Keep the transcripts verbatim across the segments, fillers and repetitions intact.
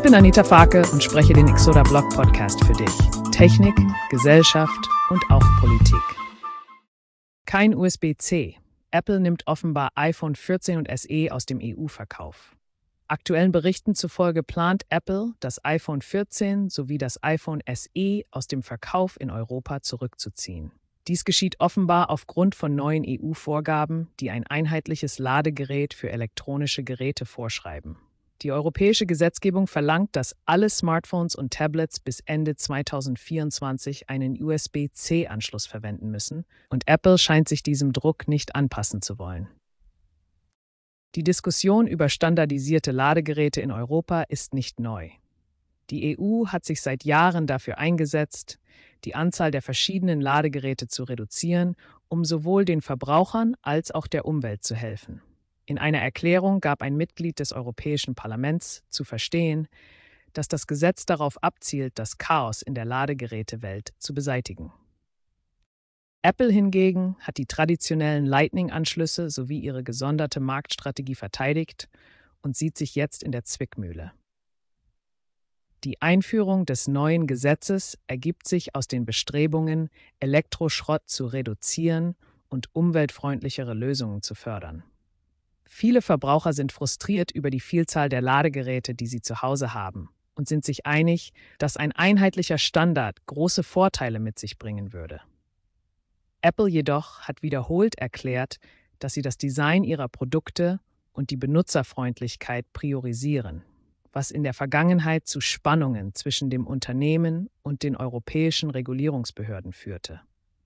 bin Anita Farke und spreche den Exoda Blog Podcast für dich. Technik, Gesellschaft und auch Politik. Kein U S B C. Apple nimmt offenbar iPhone vierzehn und S E aus dem E U-Verkauf. Aktuellen Berichten zufolge plant Apple, das iPhone vierzehn sowie das iPhone S E aus dem Verkauf in Europa zurückzuziehen. Dies geschieht offenbar aufgrund von neuen E U-Vorgaben, die ein einheitliches Ladegerät für elektronische Geräte vorschreiben. Die europäische Gesetzgebung verlangt, dass alle Smartphones und Tablets bis Ende zweitausendvierundzwanzig einen U S B C Anschluss verwenden müssen, und Apple scheint sich diesem Druck nicht anpassen zu wollen. Die Diskussion über standardisierte Ladegeräte in Europa ist nicht neu. Die E U hat sich seit Jahren dafür eingesetzt, die Anzahl der verschiedenen Ladegeräte zu reduzieren, um sowohl den Verbrauchern als auch der Umwelt zu helfen. In einer Erklärung gab ein Mitglied des Europäischen Parlaments zu verstehen, dass das Gesetz darauf abzielt, das Chaos in der Ladegerätewelt zu beseitigen. Apple hingegen hat die traditionellen Lightning-Anschlüsse sowie ihre gesonderte Marktstrategie verteidigt und sieht sich jetzt in der Zwickmühle. Die Einführung des neuen Gesetzes ergibt sich aus den Bestrebungen, Elektroschrott zu reduzieren und umweltfreundlichere Lösungen zu fördern. Viele Verbraucher sind frustriert über die Vielzahl der Ladegeräte, die sie zu Hause haben, und sind sich einig, dass ein einheitlicher Standard große Vorteile mit sich bringen würde. Apple jedoch hat wiederholt erklärt, dass sie das Design ihrer Produkte und die Benutzerfreundlichkeit priorisieren, was in der Vergangenheit zu Spannungen zwischen dem Unternehmen und den europäischen Regulierungsbehörden führte.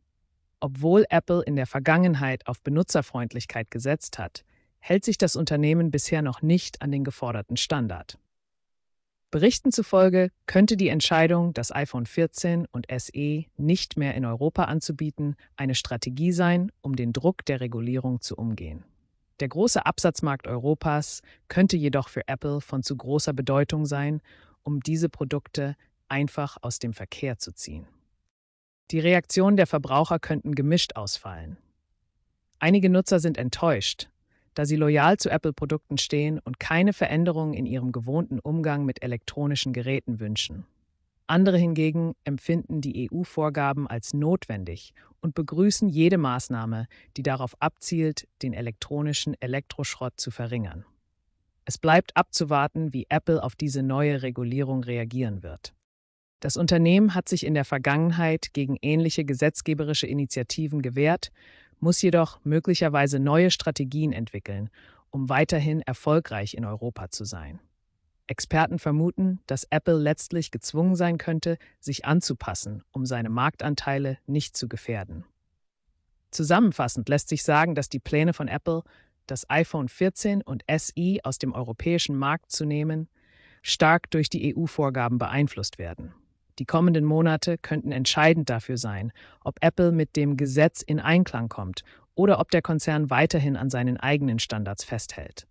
Obwohl Apple in der Vergangenheit auf Benutzerfreundlichkeit gesetzt hat, hält sich das Unternehmen bisher noch nicht an den geforderten Standard. Berichten zufolge könnte die Entscheidung, das iPhone vierzehn und S E nicht mehr in Europa anzubieten, eine Strategie sein, um den Druck der Regulierung zu umgehen. Der große Absatzmarkt Europas könnte jedoch für Apple von zu großer Bedeutung sein, um diese Produkte einfach aus dem Verkehr zu ziehen. Die Reaktionen der Verbraucher könnten gemischt ausfallen. Einige Nutzer sind enttäuscht, da sie loyal zu Apple-Produkten stehen und keine Veränderungen in ihrem gewohnten Umgang mit elektronischen Geräten wünschen. Andere hingegen empfinden die E U-Vorgaben als notwendig und begrüßen jede Maßnahme, die darauf abzielt, den elektronischen Elektroschrott zu verringern. Es bleibt abzuwarten, wie Apple auf diese neue Regulierung reagieren wird. Das Unternehmen hat sich in der Vergangenheit gegen ähnliche gesetzgeberische Initiativen gewehrt, muss jedoch möglicherweise neue Strategien entwickeln, um weiterhin erfolgreich in Europa zu sein. Experten vermuten, dass Apple letztlich gezwungen sein könnte, sich anzupassen, um seine Marktanteile nicht zu gefährden. Zusammenfassend lässt sich sagen, dass die Pläne von Apple, das iPhone vierzehn und S E aus dem europäischen Markt zu nehmen, stark durch die E U-Vorgaben beeinflusst werden. Die kommenden Monate könnten entscheidend dafür sein, ob Apple mit dem Gesetz in Einklang kommt oder ob der Konzern weiterhin an seinen eigenen Standards festhält.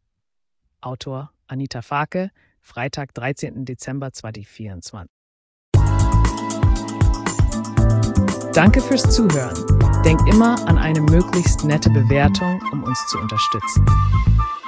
Autor Anita Farke, Freitag, dreizehnten Dezember zweitausendvierundzwanzig. Danke fürs Zuhören. Denkt immer an eine möglichst nette Bewertung, um uns zu unterstützen.